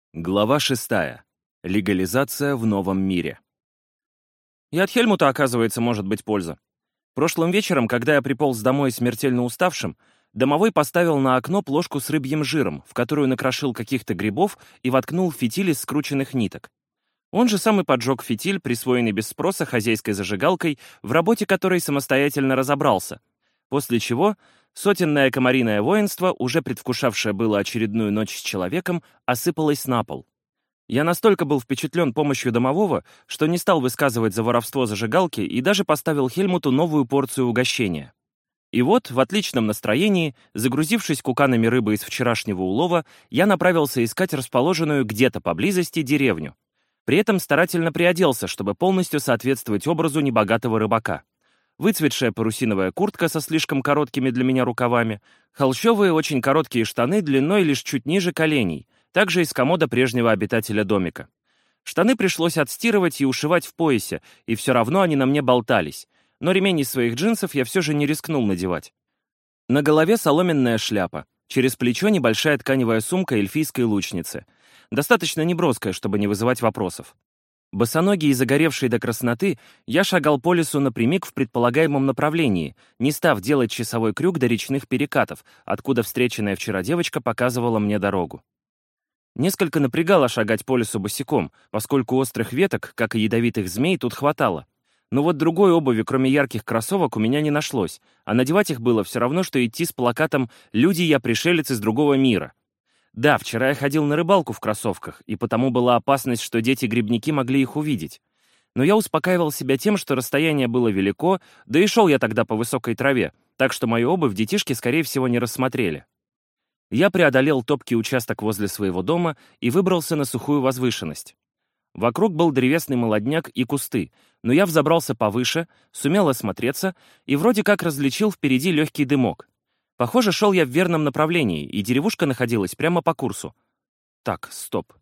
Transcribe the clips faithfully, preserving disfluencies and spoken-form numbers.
Глава шестая. Легализация в новом мире. И от Хельмута, оказывается, может быть польза. Прошлым вечером, когда я приполз домой смертельно уставшим, домовой поставил на окно плошку с рыбьим жиром, в которую накрошил каких-то грибов и воткнул фитиль из скрученных ниток. Он же сам и поджег фитиль, присвоенный без спроса хозяйской зажигалкой, в работе которой самостоятельно разобрался, после чего сотенное комариное воинство, уже предвкушавшее было очередную ночь с человеком, осыпалось на пол. Я настолько был впечатлен помощью домового, что не стал высказывать за воровство зажигалки и даже поставил Хельмуту новую порцию угощения. И вот, в отличном настроении, загрузившись куканами рыбы из вчерашнего улова, я направился искать расположенную где-то поблизости деревню. При этом старательно приоделся, чтобы полностью соответствовать образу небогатого рыбака. Выцветшая парусиновая куртка со слишком короткими для меня рукавами, холщовые очень короткие штаны длиной лишь чуть ниже коленей, также из комода прежнего обитателя домика. Штаны пришлось отстирывать и ушивать в поясе, и все равно они на мне болтались, но ремень из своих джинсов я все же не рискнул надевать. На голове соломенная шляпа, через плечо небольшая тканевая сумка эльфийской лучницы, достаточно неброская, чтобы не вызывать вопросов. Босоногий и загоревший до красноты, я шагал по лесу напрямик в предполагаемом направлении, не став делать часовой крюк до речных перекатов, откуда встреченная вчера девочка показывала мне дорогу. Несколько напрягало шагать по лесу босиком, поскольку острых веток, как и ядовитых змей, тут хватало. Но вот другой обуви, кроме ярких кроссовок, у меня не нашлось, а надевать их было все равно, что идти с плакатом «Люди, я пришелец из другого мира». Да, вчера я ходил на рыбалку в кроссовках, и потому была опасность, что дети-грибники могли их увидеть. Но я успокаивал себя тем, что расстояние было велико, да и шел я тогда по высокой траве, так что мою обувь детишки, скорее всего, не рассмотрели. Я преодолел топкий участок возле своего дома и выбрался на сухую возвышенность. Вокруг был древесный молодняк и кусты, но я взобрался повыше, сумел осмотреться и вроде как различил впереди легкий дымок. Похоже, шел я в верном направлении, и деревушка находилась прямо по курсу. Так, стоп.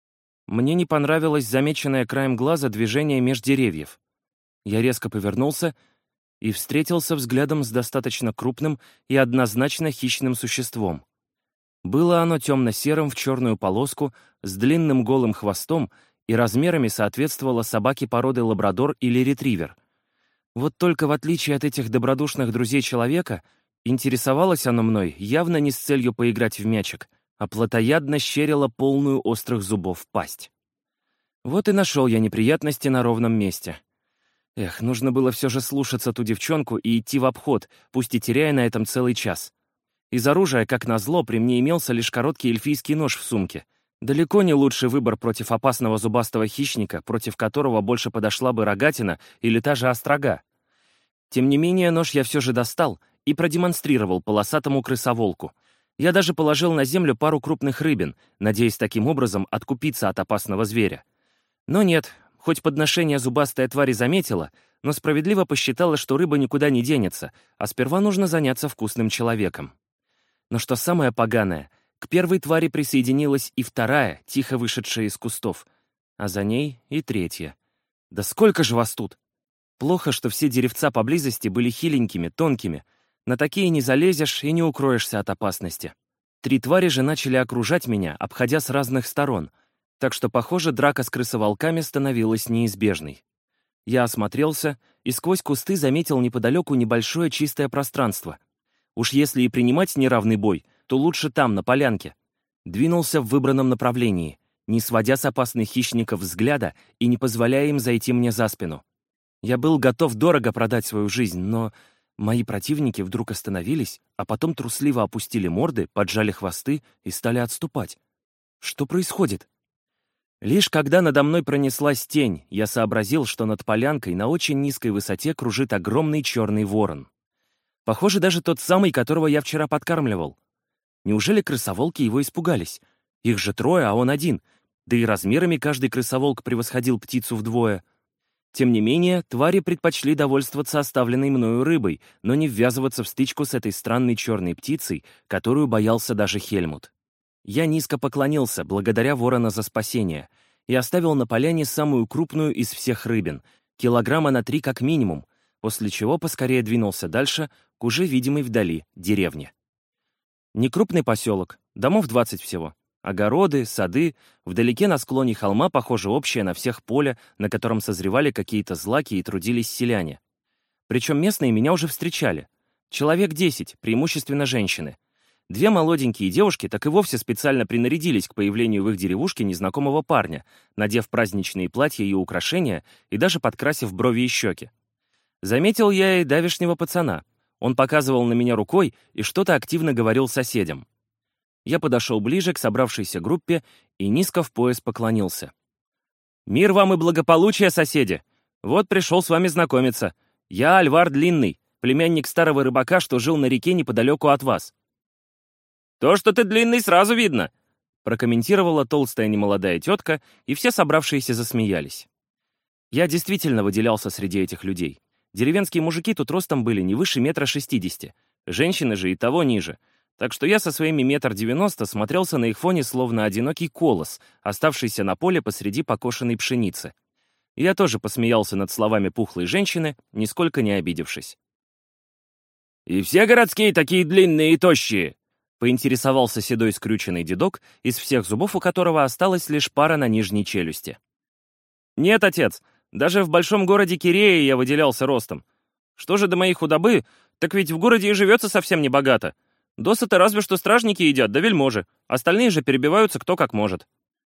Мне не понравилось замеченное краем глаза движение меж деревьев. Я резко повернулся и встретился взглядом с достаточно крупным и однозначно хищным существом. Было оно темно-серым в черную полоску, с длинным голым хвостом и размерами соответствовало собаке породы лабрадор или ретривер. Вот только в отличие от этих добродушных друзей человека, интересовалось оно мной явно не с целью поиграть в мячик, а плотоядно щерило полную острых зубов пасть. Вот и нашел я неприятности на ровном месте. Эх, нужно было все же слушаться ту девчонку и идти в обход, пусть и теряя на этом целый час. Из оружия, как назло, при мне имелся лишь короткий эльфийский нож в сумке. Далеко не лучший выбор против опасного зубастого хищника, против которого больше подошла бы рогатина или та же острога. Тем не менее, нож я все же достал и продемонстрировал полосатому крысоволку. Я даже положил на землю пару крупных рыбин, надеясь таким образом откупиться от опасного зверя. Но нет, хоть подношение зубастая тварь и заметила, но справедливо посчитала, что рыба никуда не денется, а сперва нужно заняться вкусным человеком. Но что самое поганое, к первой твари присоединилась и вторая, тихо вышедшая из кустов, а за ней и третья. Да сколько же вас тут? Плохо, что все деревца поблизости были хиленькими, тонкими. На такие не залезешь и не укроешься от опасности. Три твари же начали окружать меня, обходя с разных сторон, так что, похоже, драка с крысоволками становилась неизбежной. Я осмотрелся и сквозь кусты заметил неподалеку небольшое чистое пространство. Уж если и принимать неравный бой, то лучше там, на полянке. Двинулся в выбранном направлении, не сводя с опасных хищников взгляда и не позволяя им зайти мне за спину. Я был готов дорого продать свою жизнь, но мои противники вдруг остановились, а потом трусливо опустили морды, поджали хвосты и стали отступать. Что происходит? Лишь когда надо мной пронеслась тень, я сообразил, что над полянкой на очень низкой высоте кружит огромный черный ворон. Похоже, даже тот самый, которого я вчера подкармливал. Неужели крысоволки его испугались? Их же трое, а он один. Да и размерами каждый крысоволк превосходил птицу вдвое. Тем не менее, твари предпочли довольствоваться оставленной мною рыбой, но не ввязываться в стычку с этой странной черной птицей, которую боялся даже Хельмут. Я низко поклонился, благодаря ворона за спасение, и оставил на поляне самую крупную из всех рыбин, килограмма на три как минимум, после чего поскорее двинулся дальше к уже видимой вдали деревне. Некрупный поселок, домов двадцать всего. Огороды, сады, вдалеке на склоне холма, похоже, общее на всех поле, на котором созревали какие-то злаки и трудились селяне. Причем местные меня уже встречали. Человек десять, преимущественно женщины. Две молоденькие девушки так и вовсе специально принарядились к появлению в их деревушке незнакомого парня, надев праздничные платья и украшения и даже подкрасив брови и щеки. Заметил я и давешнего пацана. Он показывал на меня рукой и что-то активно говорил соседям. Я подошел ближе к собравшейся группе и низко в пояс поклонился. «Мир вам и благополучие, соседи! Вот пришел с вами знакомиться. Я Альвар Длинный, племянник старого рыбака, что жил на реке неподалеку от вас». «То, что ты длинный, сразу видно», — прокомментировала толстая немолодая тетка, и все собравшиеся засмеялись. Я действительно выделялся среди этих людей. Деревенские мужики тут ростом были не выше метра шестидесяти, женщины же и того ниже, так что я со своими метр девяносто смотрелся на их фоне словно одинокий колос, оставшийся на поле посреди покошенной пшеницы. Я тоже посмеялся над словами пухлой женщины, нисколько не обидевшись. «И все городские такие длинные и тощие?» — поинтересовался седой скрюченный дедок, из всех зубов у которого осталась лишь пара на нижней челюсти. «Нет, отец, даже в большом городе Кирее я выделялся ростом. Что же до моей худобы, так ведь в городе и живется совсем небогато. Досыта разве что стражники едят, да вельможи, остальные же перебиваются кто как может».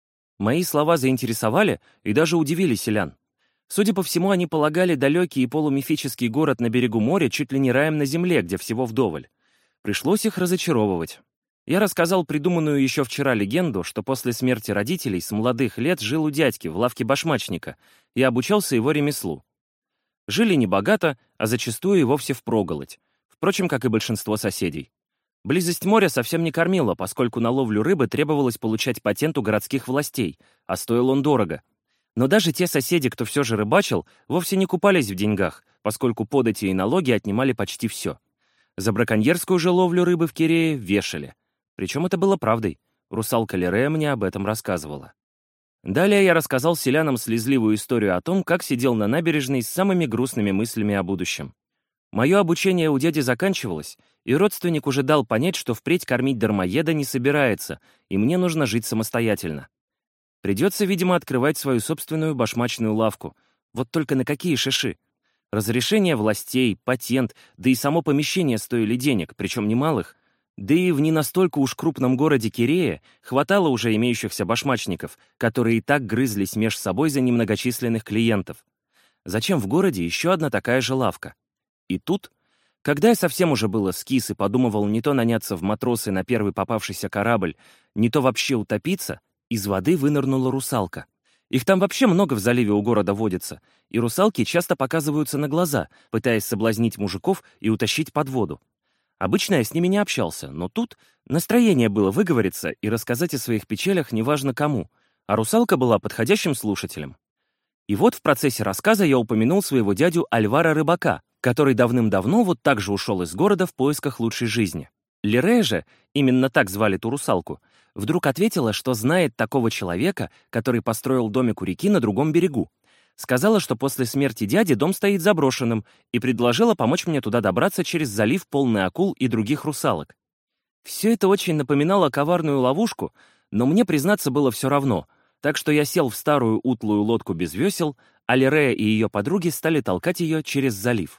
Мои слова заинтересовали и даже удивили селян. Судя по всему, они полагали далекий и полумифический город на берегу моря чуть ли не раем на земле, где всего вдоволь. Пришлось их разочаровывать. Я рассказал придуманную еще вчера легенду, что после смерти родителей с молодых лет жил у дядьки в лавке башмачника и обучался его ремеслу. Жили небогато, а зачастую и вовсе впроголодь, впрочем, как и большинство соседей. Близость моря совсем не кормила, поскольку на ловлю рыбы требовалось получать патент у городских властей, а стоил он дорого. Но даже те соседи, кто все же рыбачил, вовсе не купались в деньгах, поскольку подати и налоги отнимали почти все. За браконьерскую же ловлю рыбы в Кирее вешали. Причем это было правдой. Русалка Лирея мне об этом рассказывала. Далее я рассказал селянам слезливую историю о том, как сидел на набережной с самыми грустными мыслями о будущем. Мое обучение у дяди заканчивалось, и родственник уже дал понять, что впредь кормить дармоеда не собирается, и мне нужно жить самостоятельно. Придется, видимо, открывать свою собственную башмачную лавку. Вот только на какие шиши? Разрешение властей, патент, да и само помещение стоили денег, причем немалых. Да и в не настолько уж крупном городе Кирее хватало уже имеющихся башмачников, которые и так грызлись меж собой за немногочисленных клиентов. Зачем в городе еще одна такая же лавка? И тут, когда я совсем уже было скис и подумывал не то наняться в матросы на первый попавшийся корабль, не то вообще утопиться, из воды вынырнула русалка. Их там вообще много в заливе у города водится, и русалки часто показываются на глаза, пытаясь соблазнить мужиков и утащить под воду. Обычно я с ними не общался, но тут настроение было выговориться и рассказать о своих печалях неважно кому, а русалка была подходящим слушателем. И вот в процессе рассказа я упомянул своего дядю Альвара Рыбака, который давным-давно вот так же ушел из города в поисках лучшей жизни. Лирея же, именно так звали ту русалку, вдруг ответила, что знает такого человека, который построил домик у реки на другом берегу. Сказала, что после смерти дяди дом стоит заброшенным, и предложила помочь мне туда добраться через залив, полный акул и других русалок. Все это очень напоминало коварную ловушку, но мне, признаться, было все равно, так что я сел в старую утлую лодку без весел, а Лирея и ее подруги стали толкать ее через залив.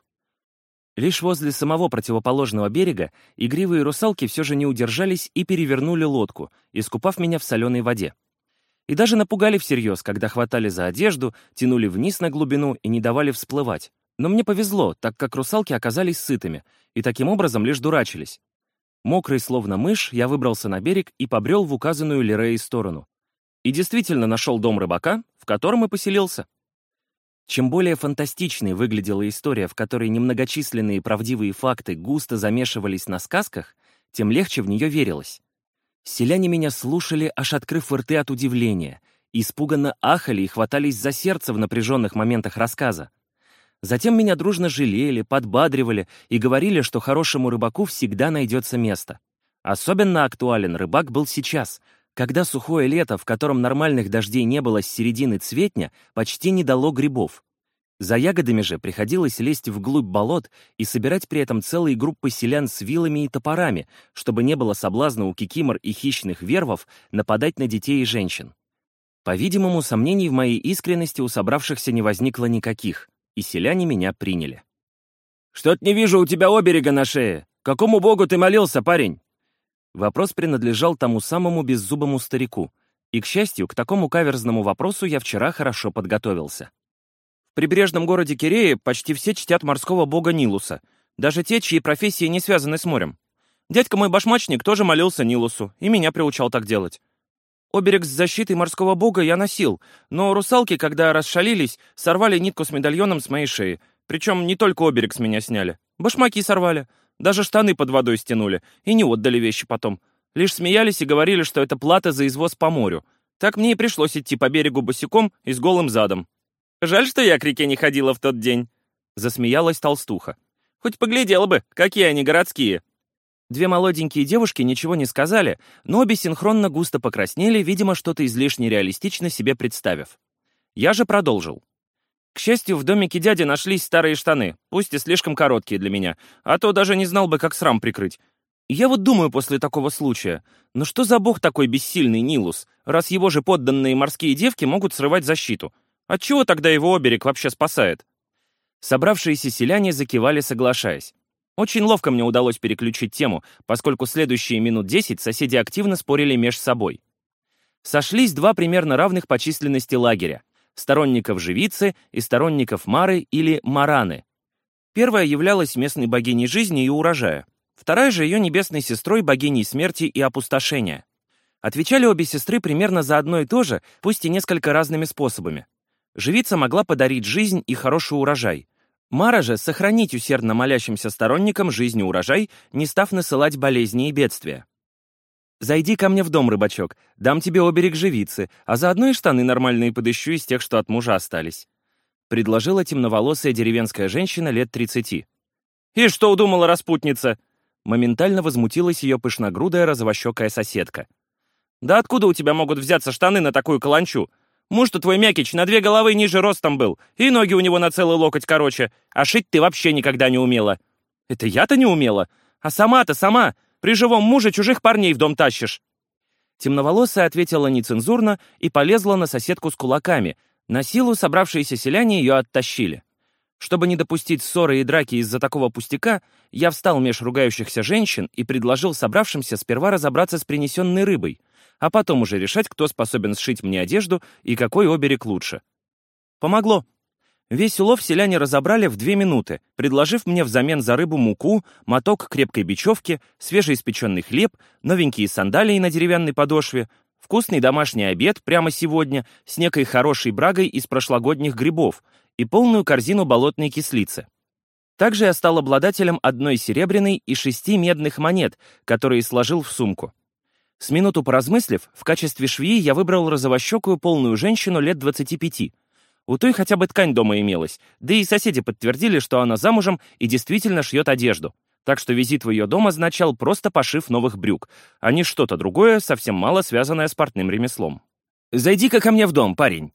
Лишь возле самого противоположного берега игривые русалки все же не удержались и перевернули лодку, искупав меня в соленой воде. И даже напугали всерьез, когда хватали за одежду, тянули вниз на глубину и не давали всплывать. Но мне повезло, так как русалки оказались сытыми, и таким образом лишь дурачились. Мокрый, словно мышь, я выбрался на берег и побрел в указанную Лиреей сторону. И действительно нашел дом рыбака, в котором и поселился. Чем более фантастичной выглядела история, в которой немногочисленные правдивые факты густо замешивались на сказках, тем легче в нее верилось. Селяне меня слушали, аж открыв рты от удивления, испуганно ахали и хватались за сердце в напряженных моментах рассказа. Затем меня дружно жалели, подбадривали и говорили, что хорошему рыбаку всегда найдется место. Особенно актуален рыбак был сейчас, когда сухое лето, в котором нормальных дождей не было с середины цветня, почти не дало грибов. За ягодами же приходилось лезть вглубь болот и собирать при этом целые группы селян с вилами и топорами, чтобы не было соблазна у кикимор и хищных вервов нападать на детей и женщин. По-видимому, сомнений в моей искренности у собравшихся не возникло никаких, и селяне меня приняли. «Что-то не вижу у тебя оберега на шее. Какому богу ты молился, парень?» Вопрос принадлежал тому самому беззубому старику, и, к счастью, к такому каверзному вопросу я вчера хорошо подготовился. В прибрежном городе Кирее почти все чтят морского бога Нилуса, даже те, чьи профессии не связаны с морем. Дядька мой башмачник тоже молился Нилусу, и меня приучал так делать. Оберег с защитой морского бога я носил, но русалки, когда расшалились, сорвали нитку с медальоном с моей шеи. Причем не только оберег с меня сняли. Башмаки сорвали, даже штаны под водой стянули, и не отдали вещи потом. Лишь смеялись и говорили, что это плата за извоз по морю. Так мне и пришлось идти по берегу босиком и с голым задом. «Жаль, что я к реке не ходила в тот день», — засмеялась толстуха. «Хоть поглядела бы, какие они городские». Две молоденькие девушки ничего не сказали, но обе синхронно густо покраснели, видимо, что-то излишне реалистично себе представив. Я же продолжил. К счастью, в домике дяди нашлись старые штаны, пусть и слишком короткие для меня, а то даже не знал бы, как срам прикрыть. Я вот думаю после такого случая, ну что за бог такой бессильный Нилус, раз его же подданные морские девки могут срывать защиту? Отчего тогда его оберег вообще спасает? Собравшиеся селяне закивали, соглашаясь. Очень ловко мне удалось переключить тему, поскольку следующие минут десять соседи активно спорили меж собой. Сошлись два примерно равных по численности лагеря — сторонников живицы и сторонников Мары или Мараны. Первая являлась местной богиней жизни и урожая, вторая же ее небесной сестрой богиней смерти и опустошения. Отвечали обе сестры примерно за одно и то же, пусть и несколько разными способами. Живица могла подарить жизнь и хороший урожай. Мара же — сохранить усердно молящимся сторонникам жизнь и урожай, не став насылать болезни и бедствия. «Зайди ко мне в дом, рыбачок, дам тебе оберег живицы, а заодно и штаны нормальные подыщу из тех, что от мужа остались», — предложила темноволосая деревенская женщина лет тридцати. «И что удумала распутница?» Моментально возмутилась ее пышногрудая розовощекая соседка. «Да откуда у тебя могут взяться штаны на такую каланчу? Муж-то твой Мякич на две головы ниже ростом был, и ноги у него на целый локоть короче, а шить ты вообще никогда не умела». «Это я-то не умела? А сама-то сама! При живом муже чужих парней в дом тащишь!» Темноволосая ответила нецензурно и полезла на соседку с кулаками. На силу собравшиеся селяне ее оттащили. Чтобы не допустить ссоры и драки из-за такого пустяка, я встал меж ругающихся женщин и предложил собравшимся сперва разобраться с принесенной рыбой, а потом уже решать, кто способен сшить мне одежду и какой оберег лучше. Помогло. Весь улов селяне разобрали в две минуты, предложив мне взамен за рыбу муку, моток крепкой бечевки, свежеиспеченный хлеб, новенькие сандалии на деревянной подошве, вкусный домашний обед прямо сегодня с некой хорошей брагой из прошлогодних грибов и полную корзину болотной кислицы. Также я стал обладателем одной серебряной и шести медных монет, которые сложил в сумку. С минуту поразмыслив, в качестве швеи я выбрал розовощекую полную женщину лет двадцати пяти. У той хотя бы ткань дома имелась, да и соседи подтвердили, что она замужем и действительно шьет одежду. Так что визит в ее дом означал просто пошив новых брюк, а не что-то другое, совсем мало связанное с портным ремеслом. «Зайди-ка ко мне в дом, парень!»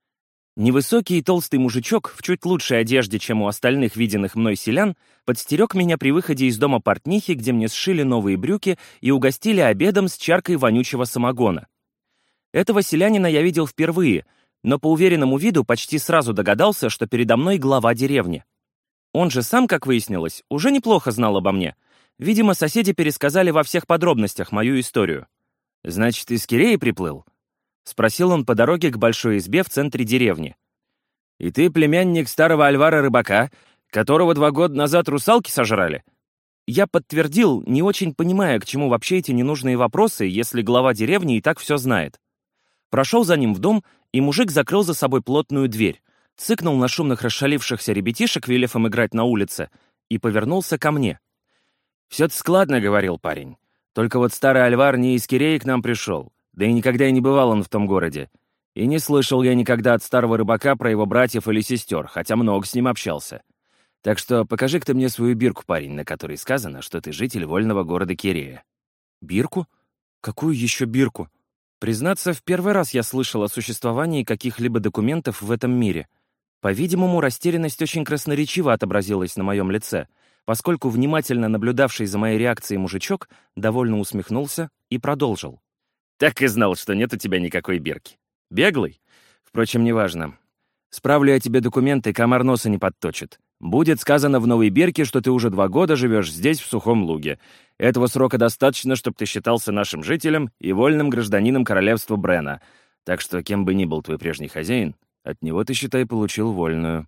Невысокий и толстый мужичок в чуть лучшей одежде, чем у остальных виденных мной селян, подстерег меня при выходе из дома портнихи, где мне сшили новые брюки и угостили обедом с чаркой вонючего самогона. Этого селянина я видел впервые, но по уверенному виду почти сразу догадался, что передо мной глава деревни. Он же сам, как выяснилось, уже неплохо знал обо мне. Видимо, соседи пересказали во всех подробностях мою историю. «Значит, из Киреи приплыл?» — спросил он по дороге к большой избе в центре деревни. «И ты племянник старого Альвара-рыбака, которого два года назад русалки сожрали?» Я подтвердил, не очень понимая, к чему вообще эти ненужные вопросы, если глава деревни и так все знает. Прошел за ним в дом, и мужик закрыл за собой плотную дверь, цыкнул на шумных расшалившихся ребятишек, велев им играть на улице, и повернулся ко мне. «Все-то складно», — говорил парень. «Только вот старый Альвар не из Киреи к нам пришел, да и никогда и не бывал он в том городе. И не слышал я никогда от старого рыбака про его братьев или сестер, хотя много с ним общался. Так что покажи-ка ты мне свою бирку, парень, на которой сказано, что ты житель вольного города Кирея». «Бирку? Какую еще бирку?» Признаться, в первый раз я слышал о существовании каких-либо документов в этом мире. По-видимому, растерянность очень красноречиво отобразилась на моем лице, поскольку внимательно наблюдавший за моей реакцией мужичок довольно усмехнулся и продолжил. «Так и знал, что нет у тебя никакой бирки. Беглый? Впрочем, неважно. Справлю я тебе документы, комар носа не подточит. Будет сказано в новой бирке, что ты уже два года живешь здесь, в Сухом Луге. Этого срока достаточно, чтобы ты считался нашим жителем и вольным гражданином королевства Брена. Так что, кем бы ни был твой прежний хозяин, от него ты, считай, получил вольную».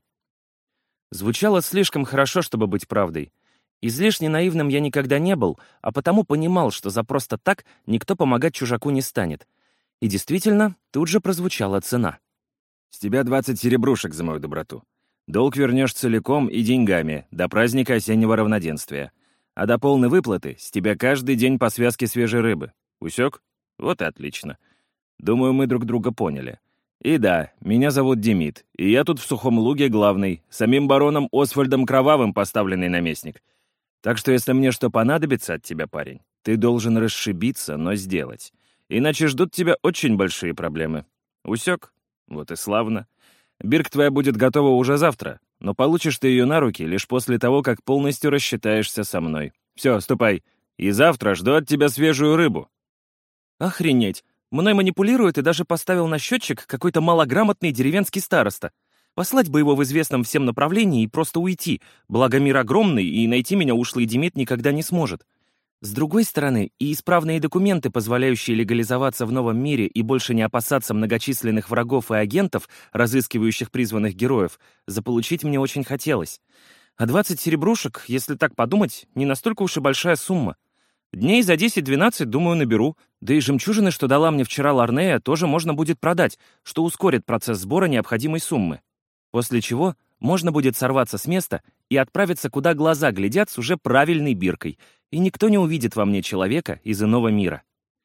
Звучало слишком хорошо, чтобы быть правдой. Излишне наивным я никогда не был, а потому понимал, что за просто так никто помогать чужаку не станет. И действительно, тут же прозвучала цена. «С тебя двадцать серебрушек за мою доброту. Долг вернешь целиком и деньгами до праздника осеннего равноденствия. А до полной выплаты с тебя каждый день по связке свежей рыбы. Усек? Вот и отлично. Думаю, мы друг друга поняли. И да, меня зовут Демид, и я тут в Сухом Луге главный, самим бароном Освальдом Кровавым поставленный наместник. Так что если мне что понадобится от тебя, парень, ты должен расшибиться, но сделать. Иначе ждут тебя очень большие проблемы. Усек? Вот и славно. Бирка твоя будет готова уже завтра, но получишь ты ее на руки лишь после того, как полностью рассчитаешься со мной. Все, ступай. И завтра жду от тебя свежую рыбу». Охренеть! Мной манипулирует и даже поставил на счетчик какой-то малограмотный деревенский староста. Послать бы его в известном всем направлении и просто уйти, благо мир огромный, и найти меня ушлый Демид никогда не сможет. С другой стороны, и исправные документы, позволяющие легализоваться в новом мире и больше не опасаться многочисленных врагов и агентов, разыскивающих призванных героев, заполучить мне очень хотелось. А двадцать серебрушек, если так подумать, не настолько уж и большая сумма. Дней за десять-двенадцать, думаю, наберу. Да и жемчужины, что дала мне вчера Ларнея, тоже можно будет продать, что ускорит процесс сбора необходимой суммы. После чего можно будет сорваться с места и отправиться, куда глаза глядят, с уже правильной биркой, и никто не увидит во мне человека из иного мира.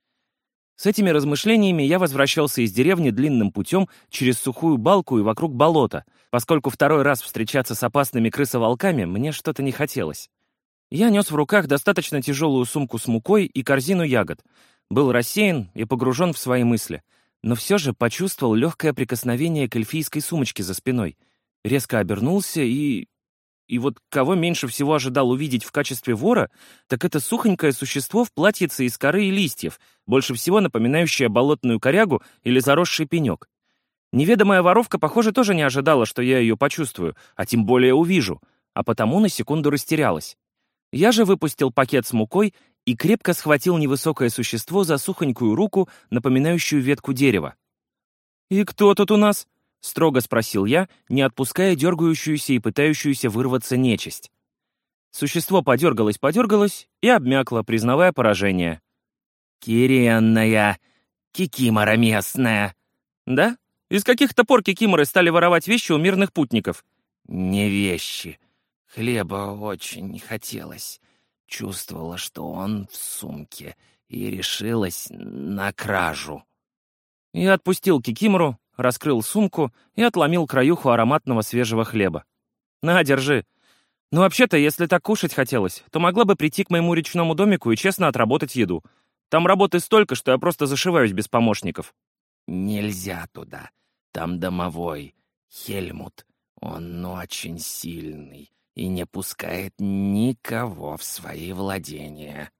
С этими размышлениями я возвращался из деревни длинным путем через сухую балку и вокруг болота, поскольку второй раз встречаться с опасными крысоволками мне что-то не хотелось. Я нес в руках достаточно тяжелую сумку с мукой и корзину ягод, был рассеян и погружен в свои мысли, но все же почувствовал легкое прикосновение к эльфийской сумочке за спиной, резко обернулся и... И вот кого меньше всего ожидал увидеть в качестве вора, так это сухонькое существо в платьице из коры и листьев, больше всего напоминающее болотную корягу или заросший пенек. Неведомая воровка, похоже, тоже не ожидала, что я ее почувствую, а тем более увижу, а потому на секунду растерялась. Я же выпустил пакет с мукой и крепко схватил невысокое существо за сухонькую руку, напоминающую ветку дерева. «И кто тут у нас?» — строго спросил я, не отпуская дергающуюся и пытающуюся вырваться нечисть. Существо подергалось-подергалось и обмякло, признавая поражение. «Киренная, кикимора местная». «Да? Из каких-то пор кикиморы стали воровать вещи у мирных путников?» «Не вещи. Хлеба очень не хотелось. Чувствовала, что он в сумке, и решилась на кражу». Я отпустил кикимору, раскрыл сумку и отломил краюху ароматного свежего хлеба. «На, держи. Ну, вообще-то, если так кушать хотелось, то могла бы прийти к моему речному домику и честно отработать еду. Там работы столько, что я просто зашиваюсь без помощников». «Нельзя туда. Там домовой. Хельмут. Он очень сильный и не пускает никого в свои владения».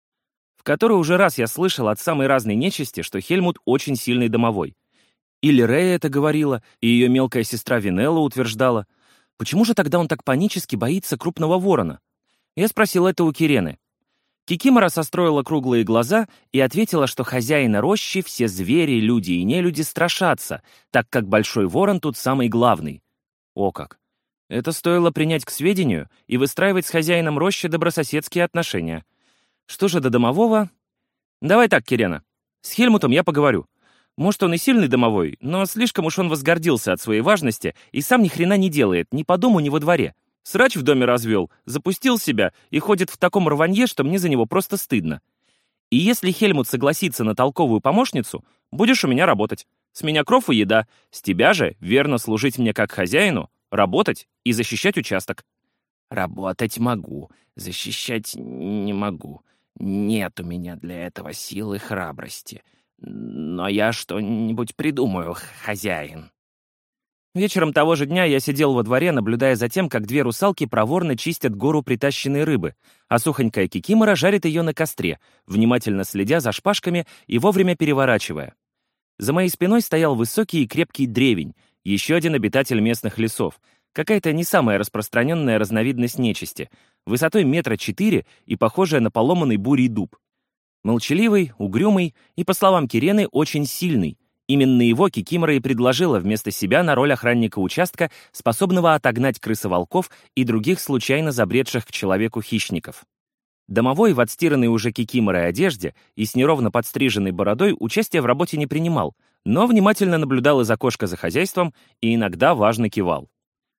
В который уже раз я слышал от самой разной нечисти, что Хельмут очень сильный домовой. Или Рея это говорила, и ее мелкая сестра Винелла утверждала. Почему же тогда он так панически боится крупного ворона? Я спросил это у Кирены. Кикимора состроила круглые глаза и ответила, что хозяина рощи все звери, люди и нелюди страшатся, так как большой ворон тут самый главный. О как! Это стоило принять к сведению и выстраивать с хозяином рощи добрососедские отношения. Что же до домового? Давай так, Кирена. С Хельмутом я поговорю. Может, он и сильный домовой, но слишком уж он возгордился от своей важности и сам ни хрена не делает, ни по дому, ни во дворе. Срач в доме развел, запустил себя и ходит в таком рванье, что мне за него просто стыдно. И если Хельмут согласится на толковую помощницу, будешь у меня работать. С меня кров и еда, с тебя же верно служить мне как хозяину, работать и защищать участок. «Работать могу, защищать не могу. Нет у меня для этого силы и храбрости. Но я что-нибудь придумаю, хозяин». Вечером того же дня я сидел во дворе, наблюдая за тем, как две русалки проворно чистят гору притащенной рыбы, а сухонькая кикимора жарит ее на костре, внимательно следя за шпажками и вовремя переворачивая. За моей спиной стоял высокий и крепкий древень, еще один обитатель местных лесов, какая-то не самая распространенная разновидность нечисти, высотой метра четыре и похожая на поломанный бурей дуб. Молчаливый, угрюмый и, по словам Кирены, очень сильный. Именно его кикимора и предложила вместо себя на роль охранника участка, способного отогнать крысоволков и других случайно забредших к человеку хищников. Домовой в отстиранной уже кикиморой одежде и с неровно подстриженной бородой участия в работе не принимал, но внимательно наблюдал из окошка за хозяйством и иногда важно кивал.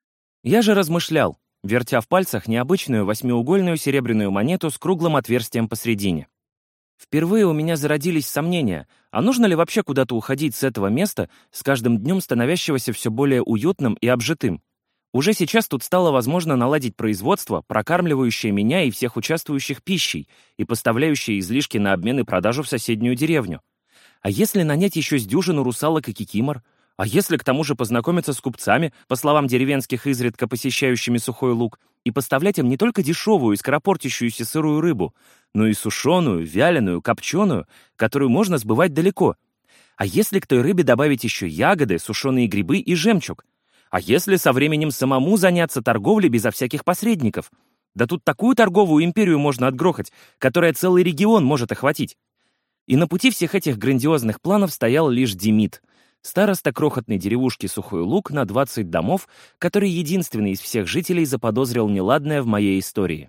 Я же размышлял, вертя в пальцах необычную восьмиугольную серебряную монету с круглым отверстием посредине. Впервые у меня зародились сомнения, а нужно ли вообще куда-то уходить с этого места, с каждым днем становящегося все более уютным и обжитым. Уже сейчас тут стало возможно наладить производство, прокармливающее меня и всех участвующих пищей и поставляющее излишки на обмен и продажу в соседнюю деревню. А если нанять еще с дюжину русалок и кикимор? А если к тому же познакомиться с купцами, по словам деревенских, изредка посещающими Сухой Луг, и поставлять им не только дешевую и скоропортящуюся сырую рыбу, но и сушеную, вяленую, копченую, которую можно сбывать далеко? А если к той рыбе добавить еще ягоды, сушеные грибы и жемчуг? А если со временем самому заняться торговлей безо всяких посредников? Да тут такую торговую империю можно отгрохать, которая целый регион может охватить. И на пути всех этих грандиозных планов стоял лишь Демид, староста крохотной деревушки Сухой Луг на двадцать домов, который единственный из всех жителей заподозрил неладное в моей истории.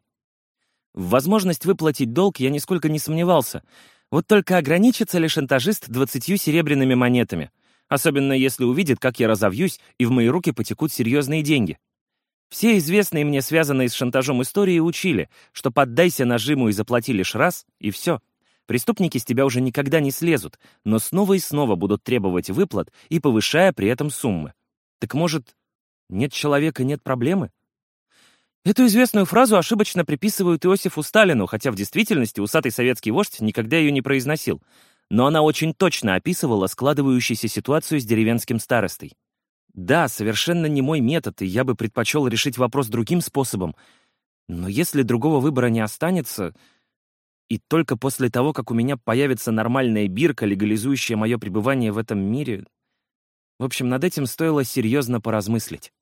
В возможность выплатить долг я нисколько не сомневался, вот только ограничится ли шантажист двадцатью серебряными монетами, особенно если увидит, как я разовьюсь, и в мои руки потекут серьезные деньги. Все известные мне связанные с шантажом истории учили, что поддайся нажиму и заплати лишь раз, и все. Преступники с тебя уже никогда не слезут, но снова и снова будут требовать выплат и повышая при этом суммы. Так может, нет человека — нет проблемы? Эту известную фразу ошибочно приписывают Иосифу Сталину, хотя в действительности усатый советский вождь никогда ее не произносил, но она очень точно описывала складывающуюся ситуацию с деревенским старостой. Да, совершенно не мой метод, и я бы предпочел решить вопрос другим способом, но если другого выбора не останется... И только после того, как у меня появится нормальная бирка, легализующая мое пребывание в этом мире... В общем, над этим стоило серьезно поразмыслить.